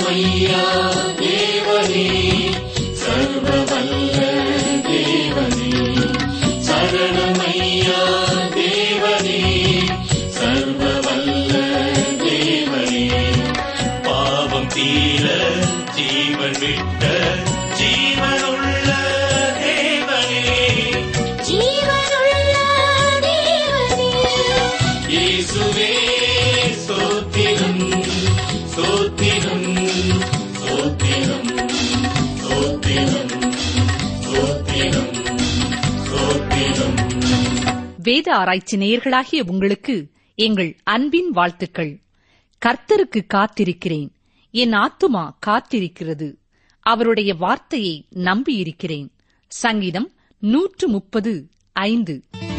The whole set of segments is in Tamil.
சரணமையா தேவனே, சர்வவல்ல தேவனே. சரணமையா தேவனே, சர்வவல்ல தேவனே. பாவம் தீர ஜீவன் விட்ட ஜீவனுள்ள தேவனே, ஜீவனுள்ள தேவனே. இயேசுவே ஸ்தோத்திரம், ஸ்தோத்திரம், ஸ்தோத்திரம், ஸ்தோத்திரம், ஸ்தோத்திரம், ஸ்தோத்திரம். வேத ஆராய்ச்சி நேயர்களாகிய உங்களுக்கு எங்கள் அன்பின் வாழ்த்துக்கள். கர்த்தருக்கு காத்திருக்கிறேன், என் ஆத்துமா காத்திருக்கிறது, அவருடைய வார்த்தையை நம்பியிருக்கிறேன். சங்கீதம் 130:5.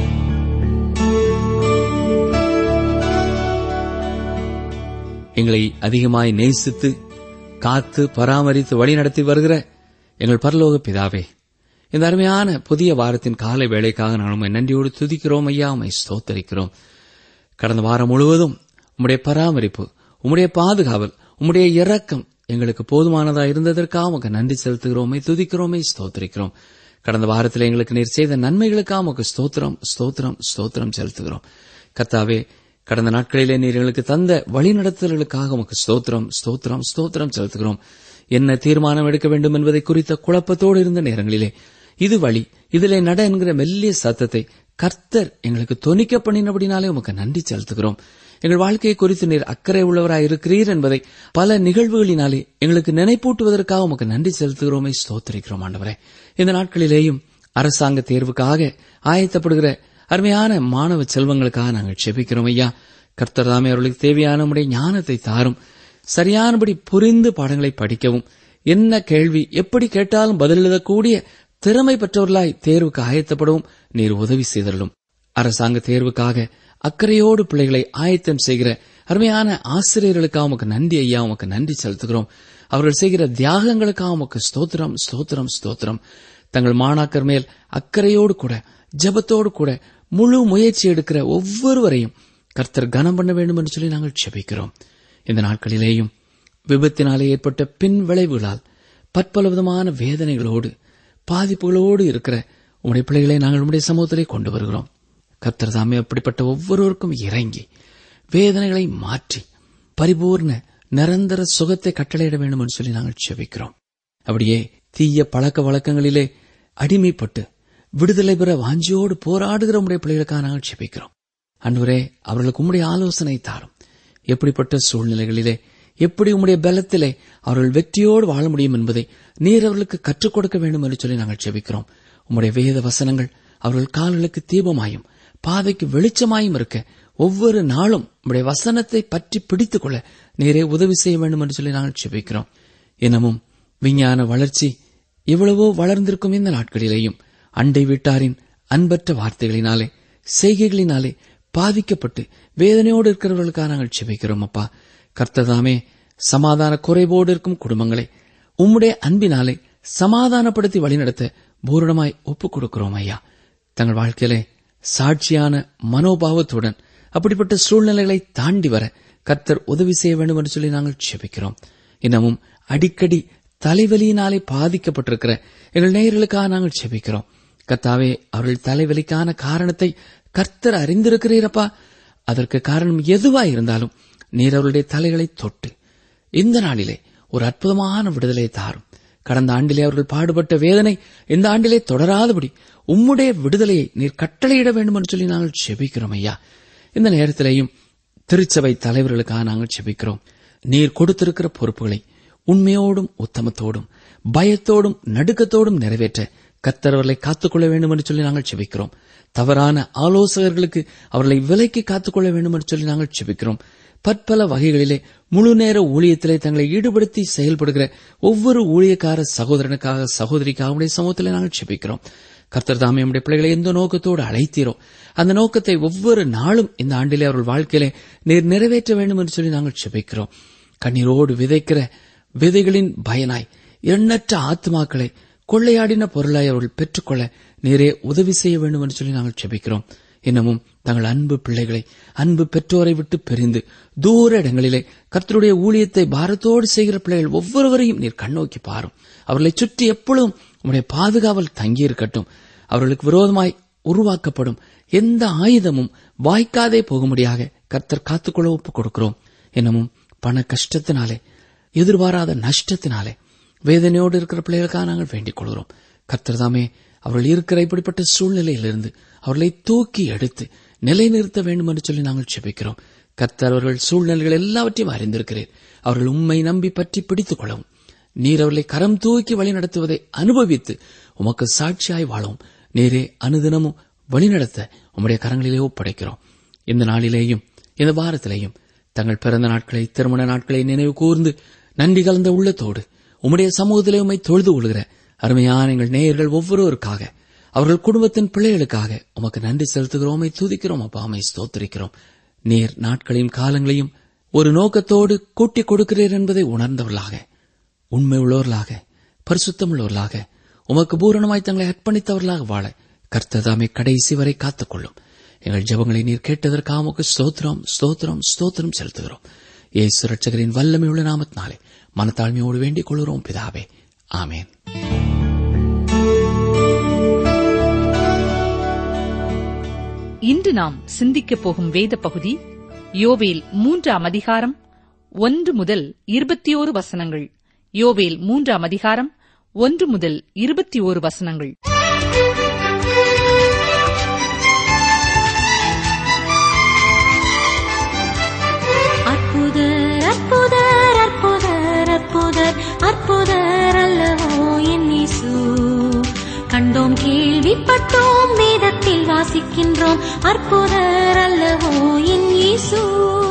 எங்களை அதிகமாய் நேசித்து காத்து பராமரித்து வழிநடத்தி வருகிற எங்கள் பரலோக பிதாவே, இந்த அருமையான புதிய வாரத்தின் காலை வேளைக்காக நான் உம்மை நன்றியோடு துதிக்கிறோம் ஐயா, உம்மை ஸ்தோத்தரிக்கிறோம். கடந்த வாரம் முழுவதும் உம்முடைய பராமரிப்பு, உம்முடைய பாதுகாவல், உம்முடைய இரக்கம் எங்களுக்கு போதுமானதா இருந்ததற்காக உமக்கு நன்றி செலுத்துகிறோம், துதிக்கிறோமே, ஸ்தோத்தரிக்கிறோம். கடந்த வாரத்தில் எங்களுக்கு நீர் செய்த நன்மைகளுக்காக உமக்கு ஸ்தோத்திரம், ஸ்தோத்திரம், ஸ்தோத்திரம் செலுத்துகிறோம். கர்த்தாவே, கடந்த நாட்களிலே நீர் எங்களுக்கு தந்த வழிநடத்தல்களுக்காக உமக்கு ஸ்தோத்திரம், ஸ்தோத்திரம், ஸ்தோத்திரம் செலுத்துகிறோம். என்ன தீர்மானம் எடுக்க வேண்டும் என்பதை குறித்த குழப்பத்தோடு இருந்த நேரங்களிலே இது வழி, இதிலே நட என்கிற மெல்லிய சத்தத்தை கர்த்தர் எங்களுக்கு தொனிக்க பண்ணினபடினாலே உமக்கு நன்றி செலுத்துகிறோம். எங்கள் வாழ்க்கையை குறித்து நீர் அக்கறை உள்ளவராய் இருக்கிறீர் என்பதை பல நிகழ்வுகளினாலே எங்களுக்கு நினைப்பூட்டுவதற்காக உமக்கு நன்றி செலுத்துகிறோமே, ஸ்தோத்திரிக்கிறோம் ஆண்டவரே. இந்த நாட்களிலேயும் அரசாங்க தேர்வுக்காக ஆயத்தப்படுகிற அருமையான மாணவ செல்வங்களுக்காக நாங்கள் செபிக்கிறோம் ஐயா. கர்த்தர் தாமே அவர்களுக்கு தேவையான உம்முடைய ஞானத்தை தாரும். சரியானபடி புரிந்து பாடங்களை படிக்கவும், என்ன கேள்வி எப்படி கேட்டாலும் பதில் எழுதக்கூடிய திறமை பெற்றவர்களாய் தேர்வுக்கு ஆயத்தப்படவும் நீர் உதவி செய்தருளும். அரசாங்க தேர்வுக்காக அக்கறையோடு பிள்ளைகளை ஆயத்தம் செய்கிற அருமையான ஆசிரியர்களுக்காக உமக்கு நன்றி ஐயா, உமக்கு நன்றி செலுத்துகிறோம். அவர்கள் செய்கிற தியாகங்களுக்காக உமக்கு ஸ்தோத்திரம், ஸ்தோத்திரம், ஸ்தோத்திரம். தங்கள் மாணாக்கர் மேல் அக்கறையோடு கூட ஜெபத்தோடு கூட முழு முயற்சி எடுக்கிற ஒவ்வொருவரையும் கர்த்தர் கனம் பண்ண வேண்டும் என்று சொல்லி நாங்கள் செபிக்கிறோம். இந்த நாட்களிலேயும் விபத்தினாலே ஏற்பட்ட பின் விளைவுகளால் பற்பல விதமான வேதனைகளோடு பாதிப்புகளோடு இருக்கிற உம்முடைய பிள்ளைகளை நாங்கள் உம்முடைய சமூகத்திலே கொண்டு வருகிறோம். கர்த்தர் தாமே அப்படிப்பட்ட ஒவ்வொருவருக்கும் இறங்கி வேதனைகளை மாற்றி பரிபூர்ண நிரந்தர சுகத்தை கட்டளையிட வேண்டும் என்று சொல்லி நாங்கள் செபிக்கிறோம். அப்படியே தீய பழக்க வழக்கங்களிலே அடிமைப்பட்டு விடுதலை பெற வாஞ்சியோடு போராடுகிற உம்முடைய பிள்ளைகளுக்காக நாங்கள் செபிக்கிறோம். அன்றுவரே, அவர்களுக்கு உம்முடைய ஆலோசனை தாரும். எப்படிப்பட்ட சூழ்நிலைகளிலே எப்படி உம்முடைய பலத்திலே அவர்கள் வெற்றியோடு வாழ முடியும் என்பதை நீர் அவர்களுக்கு கற்றுக் கொடுக்க வேண்டும் என்று சொல்லி நாங்கள் செபிக்கிறோம். உம்முடைய வேத வசனங்கள் அவர்கள் கால்களுக்கு தீபமாயும் பாதைக்கு வெளிச்சமாயும் இருக்க ஒவ்வொரு நாளும் உம்முடைய வசனத்தை பற்றி பிடித்துக் கொள்ள நீரே உதவி செய்ய வேண்டும் என்று சொல்லி நாங்கள் செபிக்கிறோம். இன்னமும் விஞ்ஞான வளர்ச்சி எவ்வளவோ வளர்ந்திருக்கும் இந்த நாட்களிலேயும் அண்டை வீட்டாரின் அன்பற்ற வார்த்தைகளினாலே செய்கைகளினாலே பாதிக்கப்பட்டு வேதனையோடு இருக்கிறவர்களுக்காக நாங்கள் செபிக்கிறோம். அப்பா, கர்த்ததாமே சமாதான குறைவோடு இருக்கும் குடும்பங்களை உம்முடைய அன்பினாலே சமாதானப்படுத்தி வழிநடத்த பூரணமாய் ஒப்புக் கொடுக்கிறோம் ஐயா. தங்கள் வாழ்க்கையிலே சாட்சியான மனோபாவத்துடன் அப்படிப்பட்ட சூழ்நிலைகளை தாண்டி வர கர்த்தர் உதவி செய்ய வேண்டும் என்று சொல்லி நாங்கள் செபிக்கிறோம். இன்னமும் அடிக்கடி தலைவலியினாலே பாதிக்கப்பட்டிருக்கிற எங்கள் நேயர்களுக்காக நாங்கள் செபிக்கிறோம். கர்த்தாவே, அவர்கள் தலைவலிக்கான காரணத்தை கர்த்தர் அறிந்திருக்கிறீரப்பா. அதற்கு காரணம் எதுவாய் இருந்தாலும் நீர் அவருடைய தலைகளை தொட்டு இந்த நாளிலே ஒரு அற்புதமான விடுதலை தாரும். கடந்த ஆண்டிலே அவர்கள் பாடுபட்ட வேதனை இந்த ஆண்டிலே தொடராதபடி உம்முடைய விடுதலையை நீர் கட்டளையிட வேண்டும் என்று சொல்லி நாங்கள் செபிக்கிறோம் ஐயா. இந்த நேரத்திலேயும் திருச்சபை தலைவர்களுக்காக நாங்கள் செபிக்கிறோம். நீர் கொடுத்திருக்கிற பொறுப்புகளை உண்மையோடும் உத்தமத்தோடும் பயத்தோடும் நடுக்கத்தோடும் நிறைவேற்ற கர்த்தர் அவர்களை காத்துக்கொள்ள வேண்டும் என்று சொல்லி நாங்கள் செபிக்கிறோம். தவறான ஆலோசகர்களுக்கு அவர்களை விலைக்கு காத்துக்கொள்ள வேண்டும் என்று சொல்லி நாங்கள் செபிக்கிறோம். பற்பல வகைகளிலே முழு நேர ஊழியத்திலே தங்களை ஈடுபடுத்தி செயல்படுகிற ஒவ்வொரு ஊழியக்கார சகோதரனுக்காக சகோதரிக்காக உடைய சமூகத்திலே நாங்கள் செபிக்கிறோம். கர்த்தர் தாமே நம்முடைய பிள்ளைகளை எந்த நோக்கத்தோடு அழைத்தீரோ அந்த நோக்கத்தை ஒவ்வொரு நாளும் இந்த ஆண்டிலே அவர்கள் வாழ்க்கையிலே நீர் நிறைவேற்ற வேண்டும் என்று சொல்லி நாங்கள் செபிக்கிறோம். கண்ணீரோடு விதைக்கிற விதைகளின் பயனாய் எண்ணற்ற ஆத்மாக்களை கொள்ளையாடின பொருளாய் அவர்கள் பெற்றுக்கொள்ள நீரே உதவி செய்ய வேண்டும் என்று சொல்லி நாங்கள் செபிக்கிறோம். இன்னமும் தங்கள் அன்பு பிள்ளைகளை, அன்பு பெற்றோரை விட்டு பிரிந்து தூர இடங்களிலே கர்த்தருடைய ஊழியத்தை பாரத்தோடு செய்கிற பிள்ளைகள் ஒவ்வொருவரையும் நீர் கண்ணோக்கி பாரும். அவர்களை சுற்றி எப்பொழுதும் உம்முடைய பாதுகாவல் தங்கியிருக்கட்டும். அவர்களுக்கு விரோதமாய் உருவாக்கப்படும் எந்த ஆயுதமும் வாய்க்காதே போகும்படியாக கர்த்தர் காத்துக்கொள்ள ஒப்புக் கொடுக்கிறோம். இன்னமும் பண கஷ்டத்தினாலே, எதிர்பாராத நஷ்டத்தினாலே வேதனையோடு இருக்கிற பிள்ளைகளுக்காக நாங்கள் வேண்டிக் கொள்கிறோம். கர்த்தர் தாமே அவர்கள் இருக்கிற இப்படிப்பட்ட சூழ்நிலையிலிருந்து அவர்களை தூக்கி எடுத்து நிலைநிறுத்த வேண்டும் என்று சொல்லி நாங்கள் ஜெபிக்கிறோம். கர்த்தர் அவர்கள் சூழ்நிலைகள் எல்லாவற்றையும் அறிந்திருக்கிறீர். அவர்கள் உம்மை நம்பி பற்றி பிடித்துக் கொள்ளவும், நீர் அவர்களை கரம் தூக்கி வழி நடத்துவதை அனுபவித்து உமக்கு சாட்சியாய் வாழவும் நீரே அனுதினமும் வழிநடத்த உம்முடைய கரங்களிலே ஒப்படைக்கிறோம். இந்த நாளிலேயும் இந்த வாரத்திலேயும் தங்கள் பிறந்த நாட்களை, திருமண நாட்களை நினைவு கூர்ந்து நன்றி கலந்த உள்ளத்தோடு உம்முடைய சமூகத்திலே உம்மை தொழுது கொள்கிற அருமையான எங்கள் நேயர்கள் ஒவ்வொருவருக்காக, அவர்கள் குடும்பத்தின் பிள்ளைகளுக்காக உமக்கு நன்றி செலுத்துகிறோம், துதிக்கிறோம். அப்பா, உம்மை ஸ்தோத்திரிக்கிறோம். நீர் நாட்களையும் காலங்களையும் ஒரு நோக்கத்தோடு கூட்டிக் கொடுக்கிறீர் என்பதை உணர்ந்தவர்களாக, உண்மை உள்ளவர்களாக, பரிசுத்தம் உள்ளவர்களாக, உமக்கு பூரணமாய் தங்களை அர்ப்பணித்தவர்களாக வாழ கர்த்தர் தாமே கடைசி வரை காத்துக்கொள்ளும். எங்கள் ஜெபங்களை நீர் கேட்டதற்காக உமக்கு ஸ்தோத்திரம், ஸ்தோத்திரம், ஸ்தோத்திரம் செலுத்துகிறோம். இயேசு இரட்சகரின் வல்லமையுள்ள நாமத்தினாலே மனத்தாழ்மையோடு வேண்டிக் கொள்கிறோம் பிதாவே, ஆமேன். இன்று நாம் சிந்திக்கப் போகும் வேத பகுதி யோவேல் 3ஆம் அதிகாரம் 1 முதல் 21 வசனங்கள். யோவேல் 3ஆம் அதிகாரம் 1 முதல் 21 வசனங்கள். அற்புதர் அற்புதர் அற்புதர் அற்புதர் அற்புதர் அல்லவோ என் இயேசு. கண்டோம், கேள்விப்பட்டோம், வேதத்தில் வாசிக்கின்றோம். அற்புதர் அல்லவோ என் இயேசு.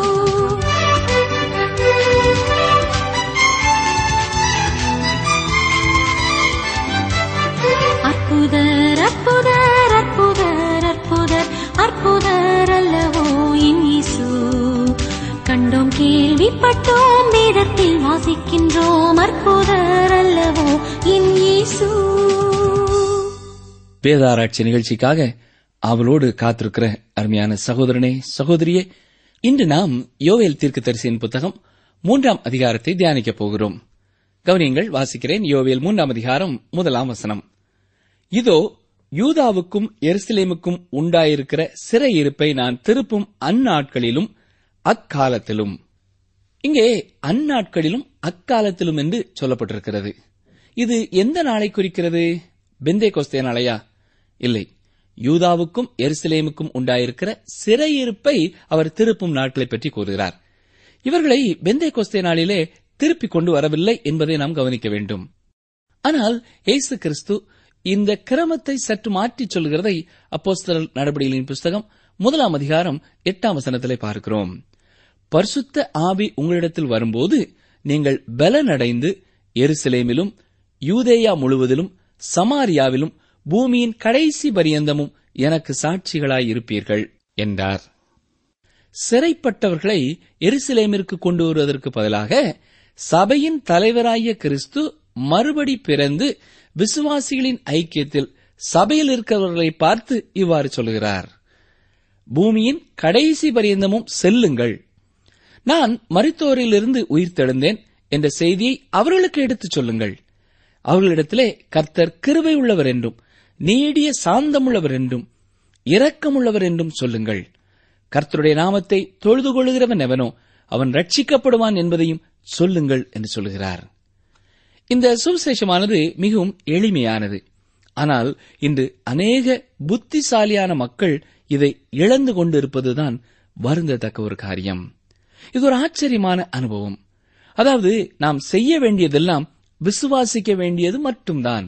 அற்புதர் அற்புதர் அற்புதர் அற்புதர் அற்புதர் அல்லவோ என் இயேசு. கண்டோம், கேள்விப்பட்டோம், வேதத்தில் வாசிக்கின்றோம். அற்புதர் அல்லவோ என் இயேசு. வேதாராய்ச்சி நிகழ்ச்சிக்காக அவளோடு காத்திருக்கிற அருமையான சகோதரனே, சகோதரியே, இன்று நாம் யோவேல் தீர்க்கதரிசியின் புத்தகம் 3ஆம் அதிகாரத்தை தியானிக்கப் போகிறோம். கவனியங்கள், வாசிக்கிறேன். யோவேல் 3ஆம் அதிகாரம் 1ஆம் வசனம். இதோ, யூதாவுக்கும் எருசலேமுக்கும் உண்டாயிருக்கிற சிறையிருப்பை நான் திருப்பும் அந்நாட்களிலும் அக்காலத்திலும். இங்கே அந்நாட்களிலும் அக்காலத்திலும் என்று சொல்லப்பட்டிருக்கிறது. இது எந்த நாளை குறிக்கிறது? பெந்தேகோஸ்தே நாளையா? இல்லை, யூதாவுக்கும் எருசலேமுக்கும் உண்டாயிருக்கிற சிறையிருப்பை அவர் திருப்பும் நாட்களை பற்றி கூறுகிறார். இவர்களை பெந்தேகோஸ்தே நாளிலே திருப்பிக் கொண்டு வரவில்லை என்பதை நாம் கவனிக்க வேண்டும். ஆனால் இயேசு கிறிஸ்து இந்த கிரமத்தை சற்று மாற்றிச் சொல்கிறதை அப்போஸ்தலர் நடபடிகளின் புஸ்தகம் 1ஆம் அதிகாரம் 8ஆம் வசனத்திலே பார்க்கிறோம். பரிசுத்த ஆவி உங்களிடத்தில் வரும்போது நீங்கள் பலனடைந்து எருசலேமிலும் யூதேயா முழுவதிலும் சமாரியாவிலும் பூமியின் கடைசி பரியந்தமும் எனக்கு சாட்சிகளாயிருப்பீர்கள் என்றார். சிறைப்பட்டவர்களை எருசலேமிற்கு கொண்டு வருவதற்கு பதிலாக சபையின் தலைவராகிய கிறிஸ்து மறுபடி பிறந்து விசுவாசிகளின் ஐக்கியத்தில் சபையில் இருக்கிறவர்களை பார்த்து இவ்வாறு சொல்கிறார்: பூமியின் கடைசி பரியந்தமும் செல்லுங்கள், நான் மரித்தோரிலிருந்து உயிர்த்தெழுந்தேன் என்ற செய்தியை அவர்களுக்கு எடுத்துச் சொல்லுங்கள். அவர்களிடத்திலே கர்த்தர் கிருபை உள்ளவர் என்றும் நீடிய சாந்தமுள்ளவர் என்றும் இரக்கமுள்ளவர் என்றும் சொல்லுங்கள். கர்த்தருடைய நாமத்தை தொழுது கொள்கிறவன் எவனோ அவன் ரட்சிக்கப்படுவான் என்பதையும் சொல்லுங்கள் என்று சொல்கிறார். இந்த சுவிசேஷமானது மிகவும் எளிமையானது. ஆனால் இன்று அநேக புத்திசாலியான மக்கள் இதை இழந்து கொண்டிருப்பதுதான் வருந்தத்தக்க ஒரு காரியம். இது ஒரு ஆச்சரியமான அனுபவம். அதாவது, நாம் செய்ய வேண்டியதெல்லாம் விசுவாசிக்க வேண்டியது மட்டும்தான்.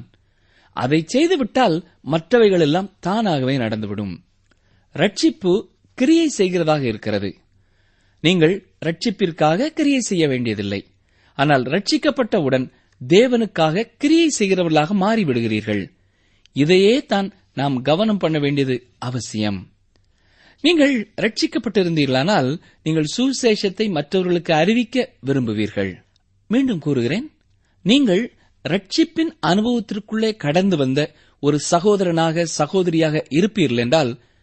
அதை செய்துவிட்டால் மற்றவைகள் எல்லாம் தானாகவே நடந்துவிடும். ரட்சிப்பு கிரியை செய்கிறதாக இருக்கிறது. நீங்கள் ரட்சிப்பிற்காக கிரியை செய்ய வேண்டியதில்லை. ஆனால் ரட்சிக்கப்பட்டவுடன் தேவனுக்காக கிரியை செய்கிறவர்களாக மாறிவிடுகிறீர்கள். இதையே தான் நாம் கவனம் பண்ண வேண்டியது அவசியம். நீங்கள் ரட்சிக்கப்பட்டிருந்தீர்களானால் நீங்கள் சுவிசேஷத்தை மற்றவர்களுக்கு அறிவிக்க விரும்புவீர்கள். மீண்டும் கூறுகிறேன், நீங்கள் ரட்சிப்பின் அனுபவத்திற்குள்ளே கடந்து வந்த ஒரு சகோதரனாக, சகோதரியாக இருப்பீர்கள் என்றால்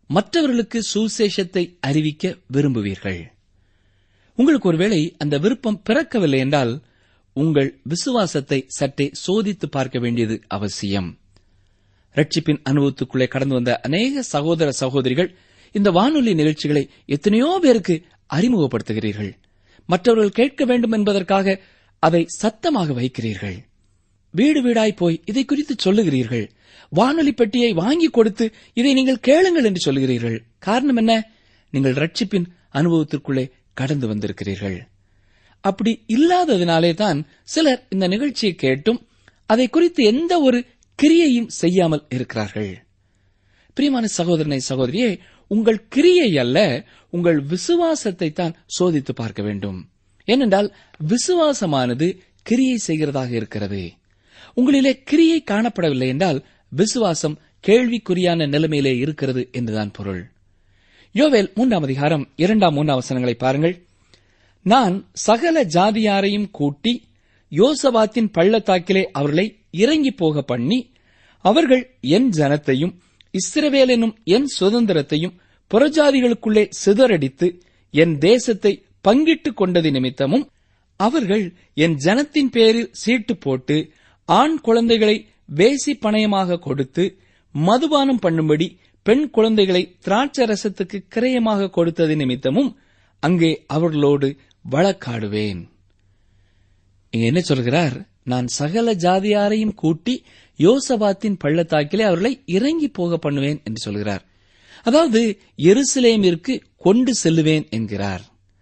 மற்றவர்களுக்கு சுவிசேஷத்தை அறிவிக்க விரும்புவீர்கள். உங்களுக்கு ஒருவேளை அந்த விருப்பம் பிறக்கவில்லை என்றால் உங்கள் விசுவாசத்தை சற்றே சோதித்து பார்க்க வேண்டியது அவசியம். ரட்சிப்பின் அனுபவத்துக்குள்ளே கடந்து வந்த அநேக சகோதர சகோதரிகள் இந்த வானொலி நிகழ்ச்சிகளை எத்தனையோ பேருக்கு அறிமுகப்படுத்துகிறீர்கள். மற்றவர்கள் கேட்க வேண்டும் என்பதற்காக அதை சத்தமாக வைக்கிறீர்கள். வீடு வீடாய் போய் இதை குறித்து சொல்லுகிறீர்கள். வானொலி பெட்டியை வாங்கி கொடுத்து இதை நீங்கள் கேளுங்கள் என்று சொல்லுகிறீர்கள். காரணம் என்ன? நீங்கள் ரட்சிப்பின் அனுபவத்திற்குள்ளே கடந்து வந்திருக்கிறீர்கள். அப்படி இல்லாததினாலே தான் சிலர் இந்த நிகழ்ச்சியை கேட்டும் அதை குறித்து எந்த ஒரு கிரியையும் செய்யாமல் இருக்கிறார்கள். பிரியமான சகோதரனை சகோதரியே, உங்கள் கிரியை அல்ல, உங்கள் விசுவாசத்தை தான் சோதித்து பார்க்க வேண்டும். ஏனென்றால் விசுவாசமானது கிரியை செய்கிறதாக இருக்கிறது. உங்களிலே கிரியை காணப்படவில்லை என்றால் விசுவாசம் கேள்விக்குறியான நிலைமையிலே இருக்கிறது என்றுதான் பொருள். யோவேல் 3ஆம் அதிகாரம் 2-3 வசனங்களை பாருங்கள். நான் சகல ஜாதியாரையும் கூட்டி யோசபாத்தின் பள்ளத்தாக்கிலே அவர்களை இறங்கி போக பண்ணி, அவர்கள் என் ஜனத்தையும் இஸ்ரவேல் என்னும் என் சுதந்திரத்தையும் புறஜாதிகளுக்குள்ளே சிதறடித்து என் தேசத்தை பங்கிட்டுக் கொண்டது நிமித்தமும், அவர்கள் என் ஜனத்தின் பேரில் சீட்டு போட்டு ஆண் குழந்தைகளை வேசி பணயமாக கொடுத்து மதுபானம் பண்ணும்படி பெண் குழந்தைகளை திராட்சரசத்துக்கு கிரயமாக கொடுத்தது நிமித்தமும் அங்கே அவர்களோடு வழக்காடுவேன். இங்க என்ன சொல்கிறார்? நான் சகல ஜாதியாரையும் கூட்டி யோசபாத்தின் பள்ளத்தாக்கிலே அவர்களை இறங்கி போக பண்ணுவேன் என்று சொல்கிறார். அதாவது எருசலேமிற்கு கொண்டு செல்லுவேன் என்கிறார்.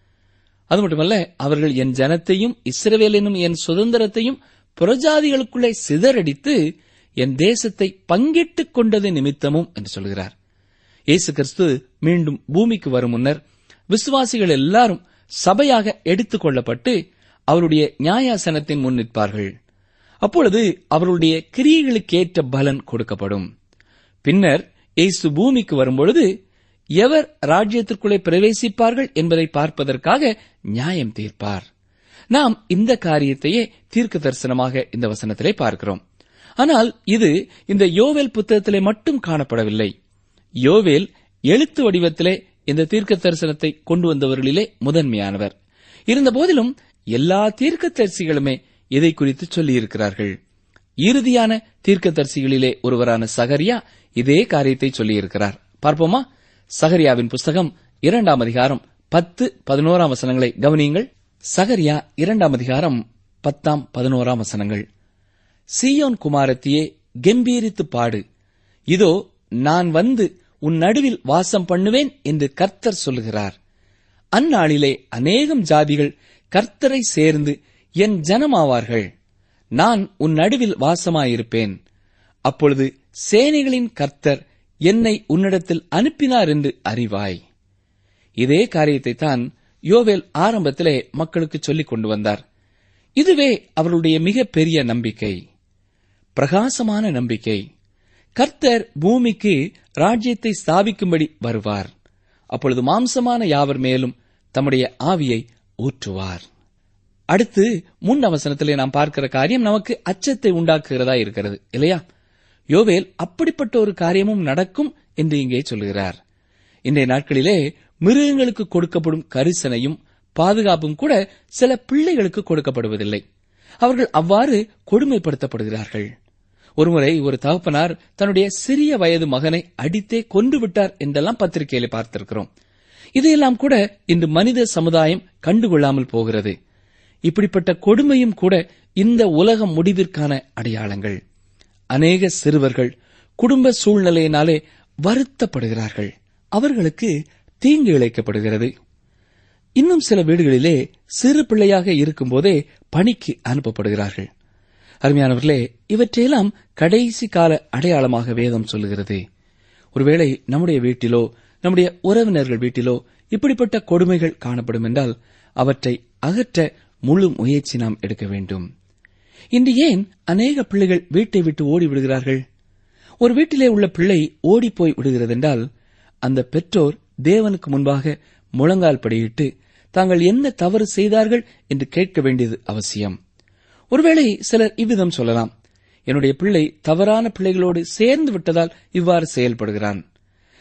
அது மட்டுமல்ல, அவர்கள் என் ஜனத்தையும் இஸ்ரவேல் என்னும் என் சுதந்திரத்தையும் புறஜாதிகளுக்குள்ளே சிதறடித்து என் தேசத்தை பங்கிட்டுக் கொண்டது நிமித்தமும் என்று சொல்கிறார். இயேசு கிறிஸ்து மீண்டும் பூமிக்கு வரும் முன்னர் விசுவாசிகள் எல்லாரும் சபையாக எடுத்துக் கொள்ளப்பட்டு அவருடைய நியாயாசனத்தின் முன் நிற்பார்கள். அப்பொழுது அவருடைய கிரியைகளுக்கேற்ற பலன் கொடுக்கப்படும். பின்னர் இயேசு பூமிக்கு வரும்பொழுது எவர் ராஜ்யத்திற்குள்ளே பிரவேசிப்பார்கள் என்பதை பார்ப்பதற்காக நியாயம் தீர்ப்பார். நாம் இந்த காரியத்தையே தீர்க்க தரிசனமாக இந்த வசனத்திலே பார்க்கிறோம். ஆனால் இது இந்த யோவேல் புத்தகத்திலே மட்டும் காணப்படவில்லை. யோவேல் எழுத்து வடிவத்திலே இந்த தீர்க்க தரிசனத்தை கொண்டு வந்தவர்களிலே முதன்மையானவர். இருந்தபோதிலும் எல்லா தீர்க்கதரிசிகளுமே இதை குறித்து சொல்லியிருக்கிறார்கள். இறுதியான தீர்க்கதரிசிகளிலே ஒருவரான சகரியா இதே காரியத்தை சொல்லியிருக்கிறார். பார்ப்போமா? சகரியாவின் புஸ்தகம் 2ஆம் அதிகாரம் 10-11 வசனங்களை கவனியுங்கள். சகரியா 2ஆம் அதிகாரம் 10-11 வசனங்கள். சீயோன் குமாரத்தியே, கெம்பீரித்து பாடு, இதோ நான் வந்து உன் நடுவில் வாசம் பண்ணுவேன் என்று கர்த்தர் சொல்லுகிறார். அந்நாளிலே அநேகம் ஜாதிகள் கர்த்தரை சேர்ந்து என் ஜனமாவார்கள். நான் உன் நடுவில் வாசமாயிருப்பேன். அப்பொழுது சேனைகளின் கர்த்தர் என்னை உன்னிடத்தில் அனுப்பினார் என்று அறிவாய். இதே காரியத்தை தான் யோவேல் ஆரம்பத்திலே மக்களுக்கு சொல்லிக் கொண்டு வந்தார். இதுவே அவர்களுடைய மிக பெரிய நம்பிக்கை, பிரகாசமான நம்பிக்கை. கர்த்தர் பூமிக்கு ராஜ்யத்தை ஸ்தாபிக்கும்படி வருவார். அப்பொழுது மாம்சமான யாவர் மேலும் தம்முடைய ஆவியை ஊற்றுவார். அடுத்து 3 வசனத்திலே நாம் பார்க்கிற காரியம் நமக்கு அச்சத்தை உண்டாக்குகிறதா இருக்கிறது, இல்லையா? யோவேல் அப்படிப்பட்ட ஒரு காரியமும் நடக்கும் என்று இங்கே சொல்கிறார். இன்றைய நாட்களிலே மிருகங்களுக்கு கொடுக்கப்படும் கரிசனையும் பாதுகாப்பும் கூட சில பிள்ளைகளுக்கு கொடுக்கப்படுவதில்லை. அவர்கள் அவ்வாறு கொடுமைப்படுத்தப்படுகிறார்கள். ஒருமுறை ஒரு தகப்பனார் தன்னுடைய சிறிய வயது மகனை அடித்தே கொன்று விட்டார் என்றெல்லாம் பத்திரிகையிலே பார்த்திருக்கிறோம். இதையெல்லாம் கூட இன்று மனித சமுதாயம் கண்டுகொள்ளாமல் போகிறது. இப்படிப்பட்ட கொடுமையும் கூட இந்த உலகம் முடிவிற்கான அடையாளங்கள். அநேக சிறுவர்கள் குடும்ப சூழ்நிலையினாலே வருத்தப்படுகிறார்கள். அவர்களுக்கு தீங்கு இழைக்கப்படுகிறது. இன்னும் சில வீடுகளிலே சிறு பிள்ளையாக இருக்கும்போதே பணிக்கு அனுப்பப்படுகிறார்கள். அருமையானவர்களே, இவற்றையெல்லாம் கடைசி கால அடையாளமாக வேதம் சொல்லுகிறது. ஒருவேளை நம்முடைய வீட்டிலோ நம்முடைய உறவினர்கள் வீட்டிலோ இப்படிப்பட்ட கொடுமைகள் காணப்படும் என்றால் அவற்றை அகற்ற முழு முயற்சி நாம் எடுக்க வேண்டும். இன்று ஏன் அநேக பிள்ளைகள் வீட்டை விட்டு ஓடிவிடுகிறார்கள்? ஒரு வீட்டிலே உள்ள பிள்ளை ஓடிப்போய் விடுகிறது என்றால் அந்த பெற்றோர் தேவனுக்கு முன்பாக முழங்கால் படியிட்டு தாங்கள் என்ன தவறு செய்தார்கள் என்று கேட்க வேண்டியது அவசியம். ஒருவேளை சிலர் இவ்விதம் சொல்லலாம், என்னுடைய பிள்ளை தவறான பிள்ளைகளோடு சேர்ந்து விட்டதால் இவ்வாறு செயல்படுகிறான்.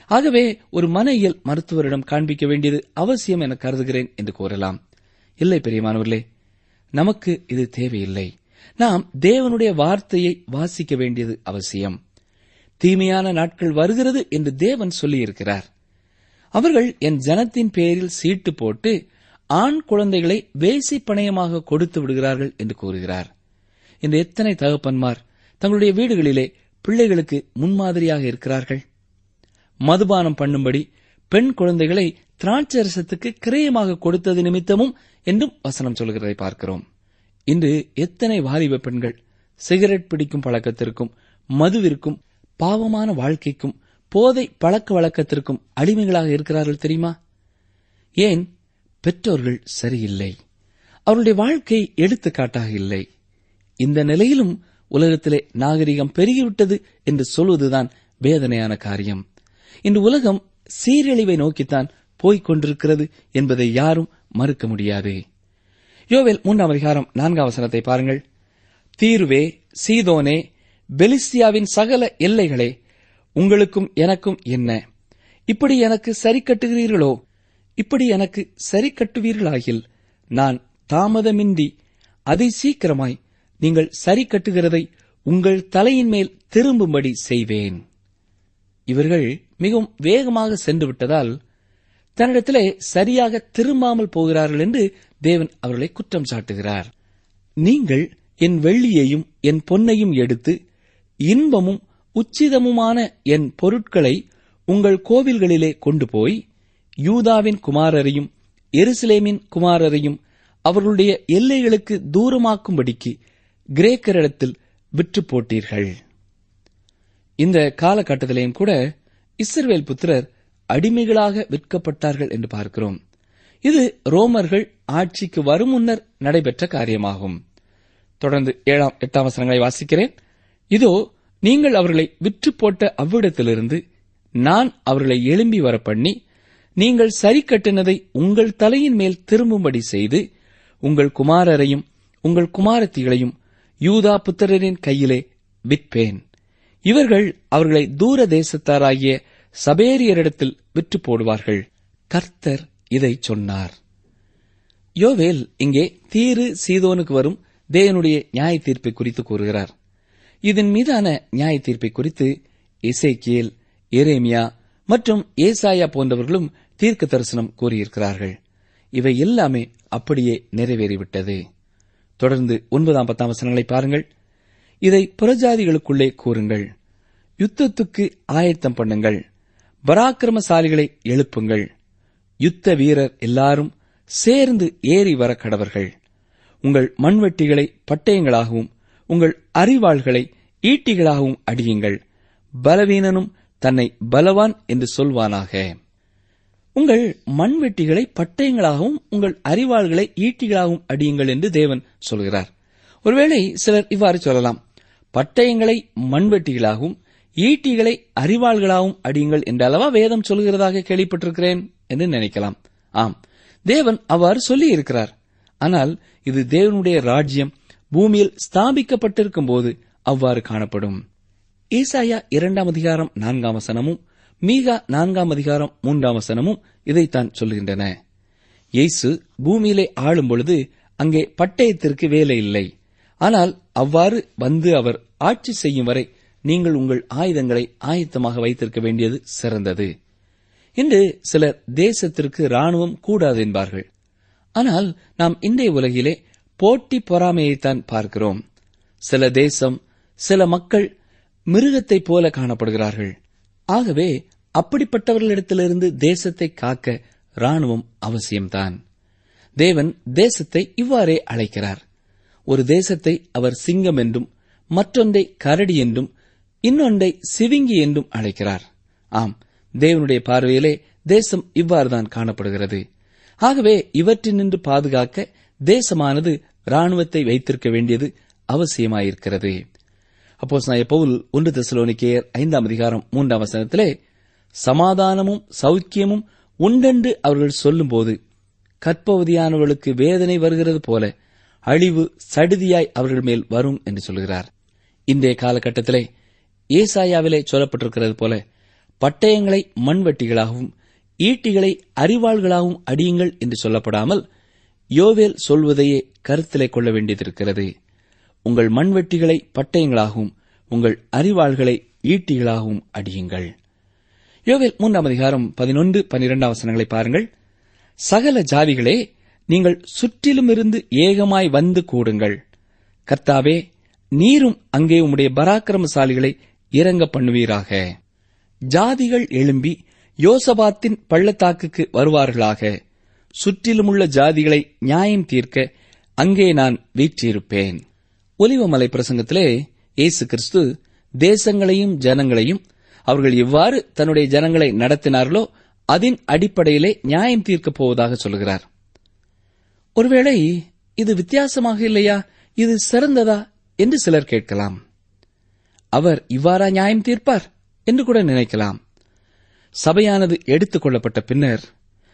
ஆகவே ஒரு மன இயல் மருத்துவரிடம் காண்பிக்க வேண்டியது அவசியம் என கருதுகிறேன் என்று கூறலாம். இல்லை பிரியமானவர்களே, நமக்கு இது தேவையில்லை. நாம் தேவனுடைய வார்த்தையை வாசிக்க வேண்டியது அவசியம். தீமையான நாட்கள் வருகிறது என்று தேவன் சொல்லியிருக்கிறார். அவர்கள் என் ஜனத்தின் பேரில் சீட்டு போட்டு ஆண் குழந்தைகளை வேசி பணயமாக கொடுத்து விடுகிறார்கள் என்று கூறுகிறார். இன்று எத்தனை தகப்பன்மார் தங்களுடைய வீடுகளிலே பிள்ளைகளுக்கு முன்மாதிரியாக இருக்கிறார்கள். மதுபானம் பண்ணும்படி பெண் குழந்தைகளை திராட்சரசத்துக்கு கிரயமாக கொடுத்தது நிமித்தமும் என்றும் வசனம் சொல்கிறதை பார்க்கிறோம். இன்று எத்தனை வாலிப பெண்கள் சிகரெட் பிடிக்கும் பழக்கத்திற்கும், மதுவிற்கும், பாவமான வாழ்க்கைக்கும், போதை பழக்க வழக்கத்திற்கும் அடிமைகளாக இருக்கிறார்கள் தெரியுமா? ஏன்? பெற்றோர்கள் சரியில்லை. அவருடைய வாழ்க்கை எடுத்துக்காட்டாக இல்லை. இந்த நிலையிலும் உலகத்திலே நாகரிகம் பெருகிவிட்டது என்று சொல்வதுதான் வேதனையான காரியம். இன்று உலகம் சீரழிவை நோக்கித்தான் போய்க் கொண்டிருக்கிறது என்பதை யாரும் மறுக்க முடியாது. யோவேல் 3:4 பாருங்கள். தீருவே, சீதோனே, பெலிஸ்தியாவின் சகல எல்லைகளே, உங்களுக்கும் எனக்கும் என்ன? இப்படி எனக்கு சரி கட்டுகிறீர்களோ? இப்படி எனக்கு சரி கட்டுவீர்களாகில் நான் தாமதமின்றி அதி சீக்கிரமாய் நீங்கள் சரி கட்டுகிறதை உங்கள் தலையின் மேல் திரும்பும்படி செய்வேன். இவர்கள் மிகவும் வேகமாக சென்று விட்டதால் தன்னிடத்திலே சரியாக திரும்பாமல் போகிறார்கள் என்று தேவன் அவர்களை குற்றம் சாட்டுகிறார். நீங்கள் என் வெள்ளியையும் என் பொன்னையும் எடுத்து இன்பமும் உச்சிதமுமான என் பொருட்களை உங்கள் கோவில்களிலே கொண்டு போய் யூதாவின் குமாரரையும் எருசலேமின் குமாரரையும் அவர்களுடைய எல்லைகளுக்கு தூரமாக்கும்படிக்கு கிரேக்கரிடத்தில் விற்று போட்டீர்கள். இந்த காலகட்டத்திலேயும் கூட இஸ்ரவேல் புத்திரர் அடிமைகளாக விற்கப்பட்டார்கள் என்று பார்க்கிறோம். இது ரோமர்கள் ஆட்சிக்கு வரும் முன்னர் நடைபெற்ற காரியமாகும். தொடர்ந்து 7-8 வாசிக்கிறேன். இதோ, நீங்கள் அவர்களை விற்று போட்ட அவ்விடத்திலிருந்து நான் அவர்களை எழும்பி வர பண்ணி, நீங்கள் சரி கட்டினதை உங்கள் தலையின் மேல் திரும்பும்படி செய்து, உங்கள் குமாரரையும் உங்கள் குமாரத்திகளையும் யூதா புத்திரரின் கையிலே விற்பேன். இவர்கள் அவர்களை தூர தேசத்தாராகிய சபேரியரிடத்தில் விற்று போடுவார்கள். கர்த்தர் இதை சொன்னார். யோவேல் இங்கே தீரு சீதோனுக்கு வரும் தேவனுடைய நியாய தீர்ப்பை குறித்து கூறுகிறார். இதன் மீதான நியாய தீர்ப்பை குறித்து எசேக்கியேல், எரேமியா மற்றும் ஏசாயா போன்றவர்களும் தீர்க்க தரிசனம் கூறியிருக்கிறார்கள். இவை எல்லாமே அப்படியே நிறைவேறிவிட்டது. தொடர்ந்து 9-10 பாருங்கள். இதை புறஜாதிகளுக்குள்ளே கூறுங்கள். யுத்தத்துக்கு ஆயத்தம் பண்ணுங்கள். பராக்கிரமசாலிகளை எழுப்புங்கள். யுத்த வீரர் எல்லாரும் சேர்ந்து ஏறி வர கடவர்கள். உங்கள் மண்வெட்டிகளை பட்டயங்களாகவும் உங்கள் அரிவாள்களை ஈட்டிகளாகவும் அடியுங்கள். பலவீனனும் தன்னை பலவான் என்று சொல்வானாக. உங்கள் மண்வெட்டிகளை பட்டயங்களாகவும் உங்கள் அரிவாள்களை ஈட்டிகளாகவும் அடியுங்கள் என்று தேவன் சொல்கிறார். ஒருவேளை சிலர் இவ்வாறு சொல்லலாம், பட்டயங்களை மண்வெட்டிகளாகவும் ஈட்டிகளை அரிவாள்களாகவும் அடியுங்கள் என்றளவா வேதம் சொல்கிறதாக கேள்விப்பட்டிருக்கிறேன் என்று நினைக்கலாம். ஆம், தேவன் அவ்வாறு சொல்லியிருக்கிறார். ஆனால் இது தேவனுடைய ராஜ்யம் பூமியில் ஸ்தாபிக்கப்பட்டிருக்கும் போது அவ்வாறு காணப்படும். ஏசாயா 2:4 மீகா 4:3 இதைத்தான் சொல்கின்றன. இயேசு பூமியிலே ஆளும் பொழுது அங்கே பட்டயத்திற்கு வேலை இல்லை. ஆனால் அவ்வாறு வந்து அவர் ஆட்சி செய்யும் வரை நீங்கள் உங்கள் ஆயுதங்களை ஆயத்தமாக வைத்திருக்க வேண்டியது சிறந்தது. இன்று சிலர் தேசத்திற்கு ராணுவம் கூடாது என்பார்கள். ஆனால் நாம் இன்றைய உலகிலே போட்டி பொறாமையைத்தான் பார்க்கிறோம். சில தேசம், சில மக்கள் மிருகத்தைப் போல காணப்படுகிறார்கள். ஆகவே அப்படிப்பட்டவர்களிடத்திலிருந்து தேசத்தை காக்க ராணுவம் அவசியம்தான். தேவன் தேசத்தை இவ்வாறே அழைக்கிறார். ஒரு தேசத்தை அவர் சிங்கம் என்றும், மற்றொன்றை கரடி என்றும், இன்னொன்றை சிவிங்கி என்றும் அழைக்கிறார். ஆம், தேவனுடைய பார்வையிலே தேசம் இவ்வாறுதான் காணப்படுகிறது. ஆகவே இவற்றினின்று பாதுகாக்க தேசமானது ராணுவத்தை வைத்திருக்க வேண்டியது அவசியமாயிருக்கிறது. அப்போஸ்தலனாகிய பவுல் 1 தெசலோனிக்கேயர் 5:3 சமாதானமும் சௌக்கியமும் உண்டென்று அவர்கள் சொல்லும்போது கற்பவதியானவர்களுக்கு வேதனை வருகிறது போல அழிவு சடுதியாய் அவர்கள் மேல் வரும் என்று சொல்கிறார். இன்றைய காலகட்டத்திலே ஏசாயாவிலே சொல்லப்பட்டிருக்கிறது போல பட்டயங்களை மண்வெட்டிகளாகவும் ஈட்டிகளை அரிவாள்களாகவும் அடியுங்கள் என்று சொல்லப்படாமல் யோவேல் சொல்வதையே கருத்திலே கொள்ள வேண்டியதிருக்கிறது. உங்கள் மண்வெட்டிகளை பட்டயங்களாகவும் உங்கள் அரிவாள்களை ஈட்டிகளாகவும் அடியுங்கள். யோவேல் 3:11-12 பாருங்கள். சகல ஜாதிகளே, நீங்கள் சுற்றிலுமிருந்து ஏகமாய் வந்து கூடுங்கள். கர்த்தாவே, நீரும் அங்கே உம்முடைய பராக்கிரமசாலிகளை இறங்க பண்ணுவீராக. ஜாதிகள் எழும்பி யோசபாத்தின் பள்ளத்தாக்குக்கு வருவார்களாக. சுற்றிலுமுள்ள ஜாதிகளை நியாயம் தீர்க்க அங்கே நான் வீற்றிருப்பேன். ஒலிவமலை பிரசங்கத்திலே இயேசு கிறிஸ்து தேசங்களையும் ஜனங்களையும் அவர்கள் எவ்வாறு தன்னுடைய ஜனங்களை நடத்தினார்களோ அதன் அடிப்படையிலே நியாயம் தீர்க்கப் போவதாக சொல்கிறார். ஒருவேளை இது வித்தியாசமாக இல்லையா, இது சிறந்ததா என்று சிலர் கேட்கலாம். அவர் இவ்வாறா நியாயம் தீர்ப்பார் என்று கூட நினைக்கலாம். சபையானது எடுத்துக் கொள்ளப்பட்ட பின்னர்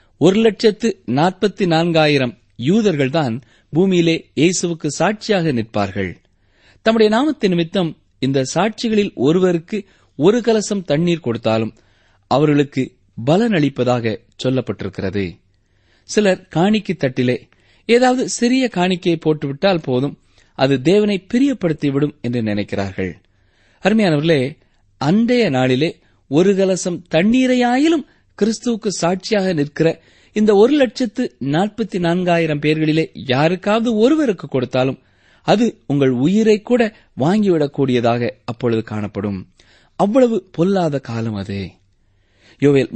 1,44,000 யூதர்கள்தான் பூமியிலே இயேசுவுக்கு சாட்சியாக நிற்பார்கள். தம்முடைய நாமத்தின் நிமித்தம் இந்த சாட்சிகளில் ஒருவருக்கு ஒரு கலசம் தண்ணீர் கொடுத்தாலும் அவர்களுக்கு பலன் அளிப்பதாக சொல்லப்பட்டிருக்கிறது. சிலர் காணிக்கை தட்டிலே ஏதாவது சிறிய காணிக்கையை போட்டுவிட்டால் போதும், அது தேவனை பிரியப்படுத்திவிடும் என்று நினைக்கிறார்கள். அருமையானவர்களே, அன்றைய நாளிலே ஒரு கலசம் தண்ணீரையாயிலும் கிறிஸ்துவுக்கு சாட்சியாக நிற்கிற இந்த 1,44,000 பேர்களிலே யாருக்காவது ஒருவருக்கு கொடுத்தாலும் அது உங்கள் உயிரை கூட வாங்கிவிடக்கூடியதாக அப்பொழுது காணப்படும். அவ்வளவு பொல்லாத காலம் அது. யோவேல்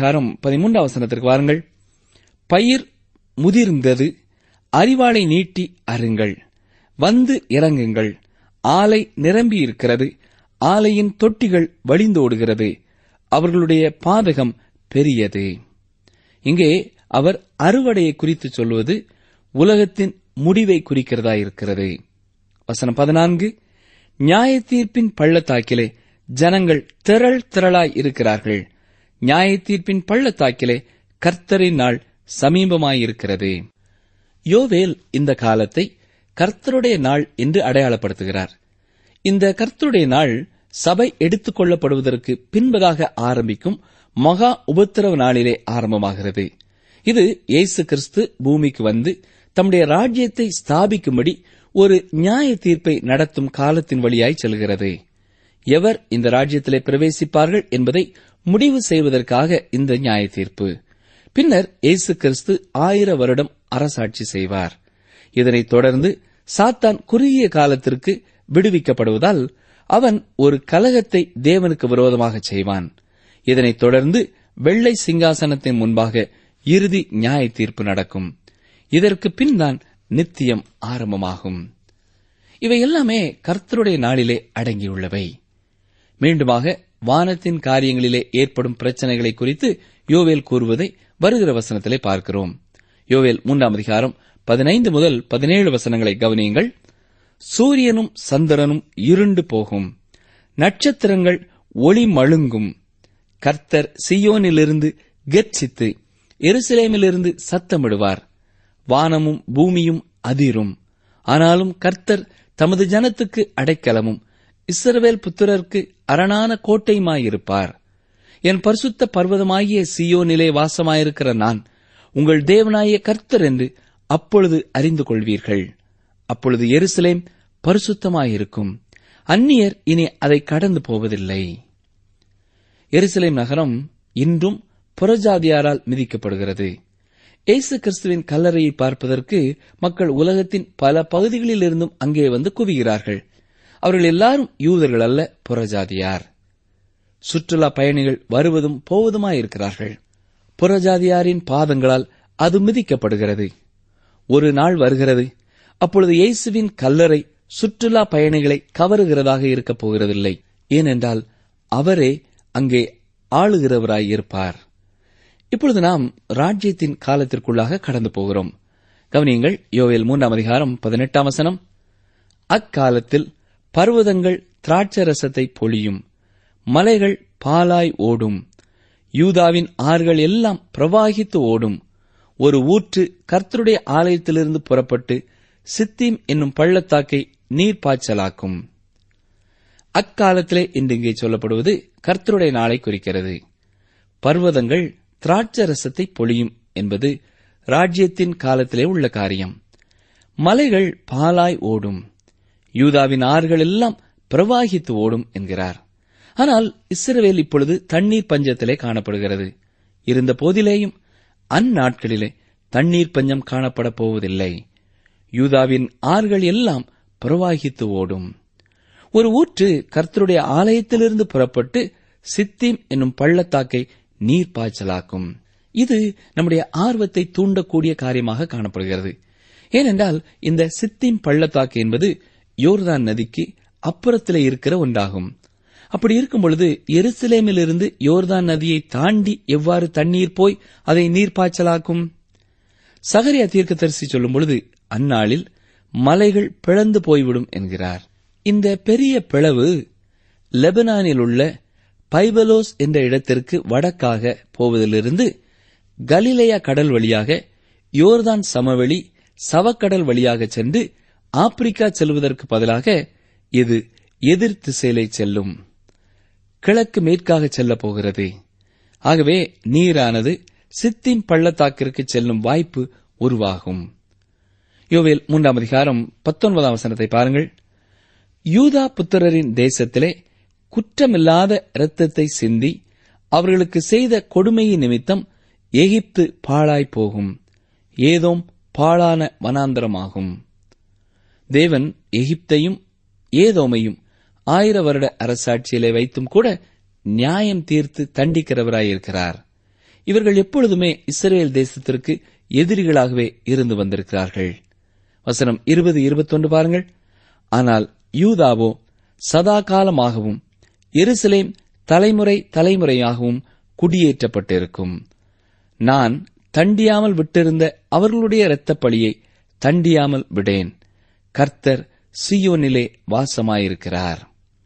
3:13 வாருங்கள். பயிர் முதிர்ந்தது, அரிவாளை நீட்டி அருங்கள், வந்து இறங்குங்கள். ஆலை நிரம்பியிருக்கிறது, ஆலையின் தொட்டிகள் வழிந்தோடுகிறது, அவர்களுடைய பாதகம் பெரியது. இங்கே அவர் அறுவடையை குறித்து சொல்வது உலகத்தின் முடிவை குறிக்கிறதா இருக்கிறது. வசனம் 14, நியாய தீர்ப்பின் பள்ளத்தாக்கிலே ஜனங்கள் திரள் திரளாய் இருக்கிறார்கள். நியாய தீர்ப்பின் பள்ளத்தாக்கிலே கர்த்தரின் நாள் சமீபமாயிருக்கிறது. யோவேல் இந்த காலத்தை கர்த்தருடைய நாள் என்று அடையாளப்படுத்துகிறார். இந்த கர்த்தருடைய நாள் சபை எடுத்துக் கொள்ளப்படுவதற்கு பின்பதாக ஆரம்பிக்கும் மகா உபத்திரவ நாளிலே ஆரம்பமாகிறது. இது இயேசு கிறிஸ்து பூமிக்கு வந்து தம்முடைய ராஜ்யத்தை ஸ்தாபிக்கும்படி ஒரு நியாய தீர்ப்பை நடத்தும் காலத்தின் வழியாய் செல்கிறது. எவர் இந்த ராஜ்யத்திலே பிரவேசிப்பார்கள் என்பதை முடிவு செய்வதற்காக இந்த நியாய தீர்ப்பு. பின்னர் இயேசு கிறிஸ்து 1000 வருடம் அரசாட்சி செய்வார். இதனைத் தொடர்ந்து சாத்தான் குறுகிய காலத்திற்கு விடுவிக்கப்படுவதால் அவன் ஒரு கலகத்தை தேவனுக்கு விரோதமாக செய்வான். இதனைத் தொடர்ந்து வெள்ளை சிங்காசனத்தின் முன்பாக இறுதி நியாய தீர்ப்பு நடக்கும். இதற்கு பின்தான் நித்தியம் ஆரம்பமாகும். இவை எல்லாமே கர்த்தருடைய நாளிலே அடங்கியுள்ளவை. மீண்டுமாக வானத்தின் காரியங்களிலே ஏற்படும் பிரச்சனைகளை குறித்து யோவேல் கூறுவதை வருகிற வசனத்திலே பார்க்கிறோம். யோவேல் 3:15-17 கவனியுங்கள். சூரியனும் சந்திரனும் இருண்டு போகும், நட்சத்திரங்கள் ஒளி மழுங்கும். கர்த்தர் சீயோனிலிருந்து கெர்ச்சித்து எருசலேமிலிருந்து சத்தமிடுவார். வானமும் பூமியும் அதிரும். ஆனாலும் கர்த்தர் தமது ஜனத்துக்கு அடைக்கலமும் இஸ்ரவேல் புத்திரருக்கு அரணான கோட்டையுமாயிருப்பார். என் பரிசுத்த பர்வதமாகிய சீயோனிலே வாசமாயிருக்கிற நான் உங்கள் தேவனாகிய கர்த்தர் என்று அப்பொழுது அறிந்து கொள்வீர்கள். அப்பொழுது எருசலேம் பரிசுத்தமாயிருக்கும், அந்நியர் இனி அதை கடந்து போவதில்லை. எருசலேம் நகரம் இன்றும் புறஜாதியாரால் மிதிக்கப்படுகிறது. இயேசு கிறிஸ்துவின் கல்லறையை பார்ப்பதற்கு மக்கள் உலகத்தின் பல பகுதிகளிலிருந்தும் அங்கே வந்து குவிகிறார்கள். அவர்கள் எல்லாரும் யூதர்கள் அல்ல, புறஜாதியார். சுற்றுலா பயணிகள் வருவதும் போவதுமாயிருக்கிறார்கள். புறஜாதியாரின் பாதங்களால் அது மிதிக்கப்படுகிறது. ஒரு நாள் வருகிறது, அப்பொழுது இயேசுவின் கல்லறை சுற்றுலா பயணிகளை கவருகிறதாக இருக்கப் போகிறதில்லை. ஏனென்றால் அவரே அங்கே ஆளுகிறவராய் இருப்பார். இப்பொழுது நாம் ராஜ்யத்தின் காலத்திற்குள்ளாக கடந்து போகிறோம். கவனியுங்கள். யோவேல் 3:18 அக்காலத்தில் பர்வதங்கள் திராட்சரசத்தை பொழியும், மலைகள் பாலாய் ஓடும், யூதாவின் ஆறுகள் எல்லாம் பிரவாகித்து ஓடும். ஒரு ஊற்று கர்த்தருடைய ஆலயத்திலிருந்து புறப்பட்டு சித்தீம் என்னும் பள்ளத்தாக்கை நீர்ப்பாய்ச்சலாக்கும். அக்காலத்திலே என்று இங்கே சொல்லப்படுவது கர்த்தருடைய நாளை குறிக்கிறது. பர்வதங்கள் திராட்சரசத்தை பொழியும் என்பது ராஜ்யத்தின் காலத்திலே உள்ள காரியம். மலைகள் பாலாய் ஓடும், யூதாவின் ஆறுகள் எல்லாம் பிரவாகித்து ஓடும் என்கிறார். ஆனால் இஸ்ரவேல் இப்பொழுது தண்ணீர் பஞ்சத்திலே காணப்படுகிறது. இருந்த போதிலேயும் அந்நாட்களிலே தண்ணீர் பஞ்சம் காணப்பட போவதில்லை. யூதாவின் ஆறுகள் எல்லாம் பிரவாகித்து ஓடும். ஒரு ஊற்று கர்த்தருடைய ஆலயத்திலிருந்து புறப்பட்டு சித்தீம் என்னும் பள்ளத்தாக்கை நீர் பாய்ச்சலாக்கும். இது நம்முடைய ஆர்வத்தை தூண்டக்கூடிய காரியமாக காணப்படுகிறது. ஏனென்றால் இந்த சித்தீம் பள்ளத்தாக்கு என்பது யோர்தான் நதிக்கு அப்புறத்திலே இருக்கிற ஒன்றாகும். அப்படி இருக்கும் பொழுது எருசலேமிலிருந்து யோர்தான் நதியை தாண்டி எவ்வாறு தண்ணீர் போய் அதை நீர் பாய்ச்சலாக்கும்? சகரியா தீர்க்கதரிசி சொல்லும் பொழுது அந்நாளில் மலைகள் பிளந்து போய்விடும் என்கிறார். இந்த பெரிய பிளவு லெபனானில் உள்ள பைபலோஸ் என்ற இடத்திற்கு வடக்காக போவதிலிருந்து கலிலேயா கடல் வழியாக யோர்தான் சமவெளி சவக்கடல் வழியாக சென்று ஆப்பிரிக்கா செல்வதற்கு பதிலாக இது எதிர் திசையிலே செல்லும், கிழக்கு மேற்காக செல்ல போகிறது. ஆகவே நீரானது சித்தீம் பள்ளத்தாக்கிற்கு செல்லும் வாய்ப்பு உருவாகும். யோவேல் 3:19 பாருங்கள். யூதா புத்திரரின் தேசத்திலே குற்றமில்லாத இரத்தத்தை சிந்தி அவர்களுக்கு செய்த கொடுமையின் நிமித்தம் எகிப்து பாழாய் போகும், ஏதோம் பாழான வனாந்தரமாகும். தேவன் எகிப்தையும் ஏதோமையும் 1000 வருட அரசாட்சியிலே வைத்தும் கூட நியாயம் தீர்த்து தண்டிக்கிறவராயிருக்கிறார். இவர்கள் எப்பொழுதுமே இஸ்ரவேல் தேசத்திற்கு எதிரிகளாகவே இருந்து வந்திருக்கிறார்கள். வசனம் 20-21 பாருங்கள். ஆனால் யூதாவோ சதா காலமாகவும் எருசலேம் தலைமுறை தலைமுறையாகவும் குடியேற்றப்பட்டிருக்கும். நான் தண்டியாமல் விட்டிருந்த அவர்களுடைய இரத்தப் பழியை தண்டியாமல் விடேன். கர்த்தர் சீயோனிலே வாசமாயிருக்கிறார்.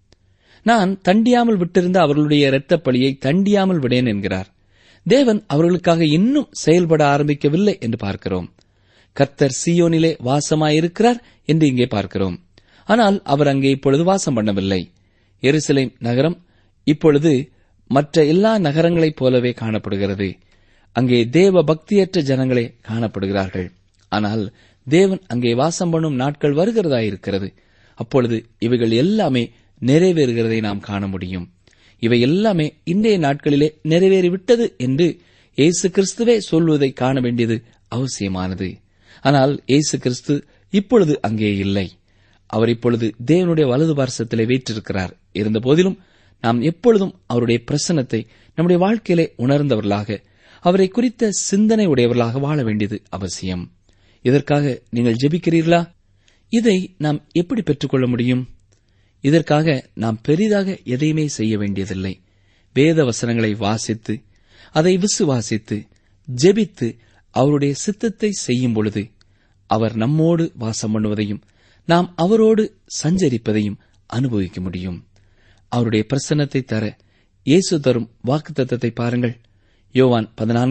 நான் தண்டியாமல் விட்டிருந்த அவர்களுடைய இரத்தப் பழியை தண்டியாமல் விடேன் என்கிறார். தேவன் அவர்களுக்காக இன்னும் செயல்பட ஆரம்பிக்கவில்லை என்று பார்க்கிறோம். கர்த்தர் சீயோனிலே வாசமாயிருக்கிறார் என்று இங்கே பார்க்கிறோம். ஆனால் அவர் அங்கே இப்பொழுது வாசம் பண்ணவில்லை. எருசலேம் நகரம் இப்பொழுது மற்ற எல்லா நகரங்களைப் போலவே காணப்படுகிறது. அங்கே தேவ பக்தியற்ற ஜனங்களே காணப்படுகிறார்கள். ஆனால் தேவன் அங்கே வாசம் பண்ணும் நாட்கள் வருகிறதாயிருக்கிறது. அப்பொழுது இவைகள் எல்லாமே நிறைவேறுகிறதை நாம் காண முடியும். இவை எல்லாமே இன்றைய நாட்களிலே நிறைவேறிவிட்டது என்று இயேசு கிறிஸ்துவே சொல்வதை காண வேண்டியது அவசியமானது. ஆனால் இயேசு கிறிஸ்து இப்பொழுது அங்கே இல்லை. அவர் இப்பொழுது தேவனுடைய வலது பார்சத்திலே வீற்றிருக்கிறார். இருந்த போதிலும் நாம் எப்பொழுதும் அவருடைய பிரசன்னத்தை நம்முடைய வாழ்க்கையிலே உணர்ந்தவர்களாக, அவரை குறித்த சிந்தனை உடையவர்களாக வாழ வேண்டியது அவசியம். இதற்காக நீங்கள் ஜெபிக்கிறீர்களா? இதை நாம் எப்படி பெற்றுக்கொள்ள முடியும்? இதற்காக நாம் பெரிதாக எதையுமே செய்ய வேண்டியதில்லை. வேத வசனங்களை வாசித்து, அதை விசுவாசித்து, ஜெபித்து, அவருடைய சித்தத்தை செய்யும் பொழுது அவர் நம்மோடு வாசம் பண்ணுவதையும் நாம் அவரோடு சஞ்சரிப்பதையும் அனுபவிக்க முடியும். அவருடைய பிரசன்னத்தை தர இயேசு தரும் வாக்குத்தத்தத்தை பாருங்கள். யோவான்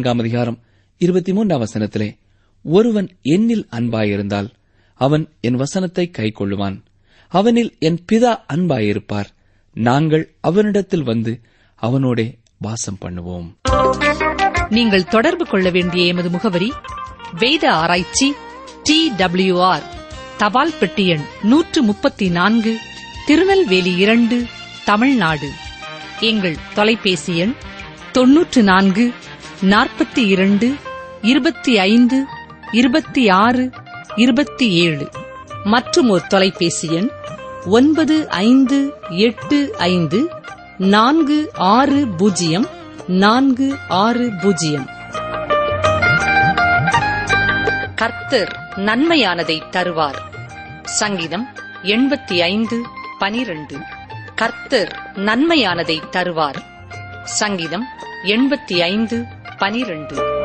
14:23 ஒருவன் என்னில் அன்பாயிருந்தால் அவன் என் வசனத்தை கைக்கொள்ளுவான். அவனில் என் பிதா அன்பாயிருப்பார். நாங்கள் அவனிடத்தில் வந்து அவனோடே வாசம் பண்ணுவோம். நீங்கள் தொடர்பு கொள்ள வேண்டிய எமது முகவரி: வேத ஆராய்ச்சி, TWR, தபால் பெட்டி எண் 134, திருநெல்வேலி 2, தமிழ்நாடு. எங்கள் தொலைபேசி எண் 94 42 25 26 27. மற்றும் ஒரு தொலைபேசி எண் 9585 460 460. கர்த்தர் நன்மையானதை தருவார். சங்கீதம் 85:12. கர்த்தர் நன்மையானதை தருவார். சங்கீதம் 85:12.